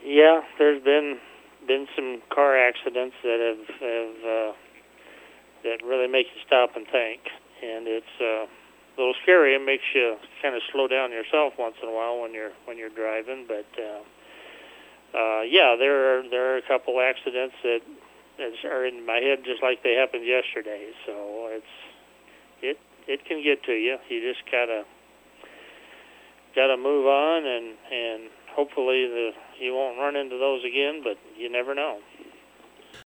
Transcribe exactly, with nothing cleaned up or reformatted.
Yeah, there's been been some car accidents that have have uh, that really make you stop and think, and it's uh, a little scary. It makes you kind of slow down yourself once in a while when you're when you're driving. But uh, uh, yeah, there are there are a couple accidents that that are in my head just like they happened yesterday. So it's it it can get to you. You just gotta gotta move on, and and hopefully the you won't run into those again. But you never know.